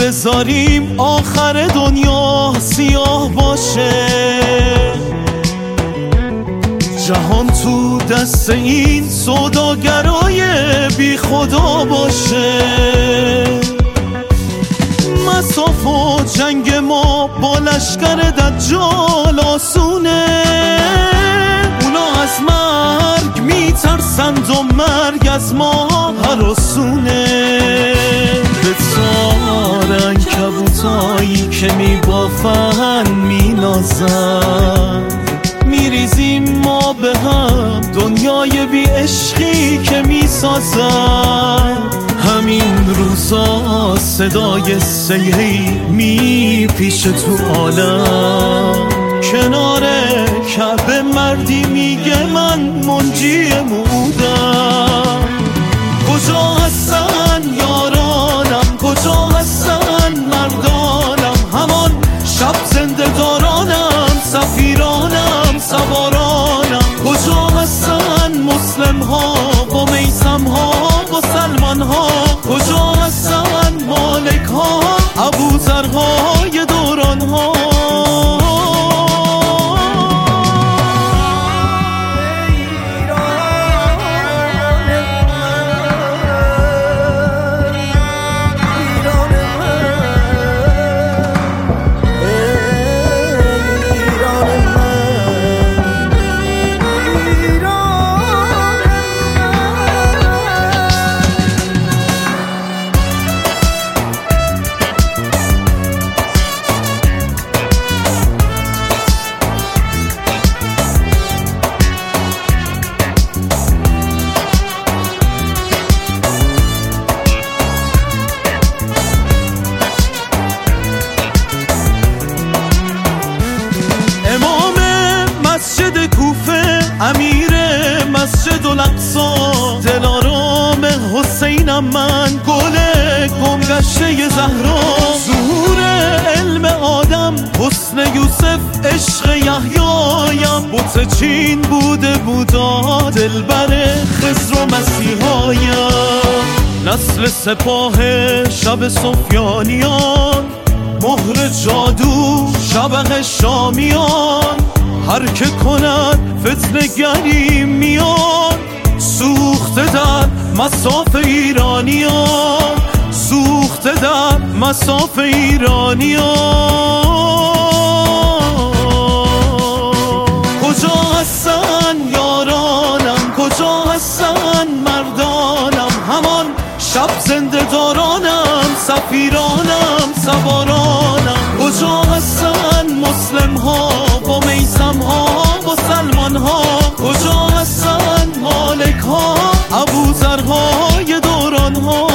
بذاریم آخر دنیا سیاه باشه، جهان تو دست این سوداگرای بی خدا باشه. مساف و جنگ ما با لشکر دجال آسونه، اونا از مرگ میترسند و مرگ از ما هراسونه. به تار عنکبوتایی که میبافن مینازن، میریزیم ما به هم دنیای بی عشقی که میسازن. همین روزا صدای سیهی میپیشه تو عالم، کنار کعبه مردی میگه من منجی مودم. کجا هستن یارانم، کجا هستن مردانم، همان شب زنده دارانم، سفیرانم، سوارانم. کجا هستن مسلم ها و میثم ها و سلمان ها، کجا هستن مالک ها، ابوذر های دوران ها. مسجد کوفه، امیر مسجد الاقصی، دلارام حسینم من، گل گمگشته زهرا. ظهور علم آدم، حسن یوسف، عشق یحیایم. بت چین بوده بودا، دلبر خضر و مسیحایم. نسل سپاه شب سفیانیان، مهر جادو شبح شامیان. هر که کند فتنه گری میان، سوخته در مصاف ایرانیان، سوخته در مصاف ایرانیان. کجا هستن یارانم، کجا هستن مردانم، همان شب زنده دارانم، سفیرانم، سوارانم. کجا هستن مسلم ها و میثم ها و سلمان ها، کجا هستن مالک ها، ابوذر های دوران ها.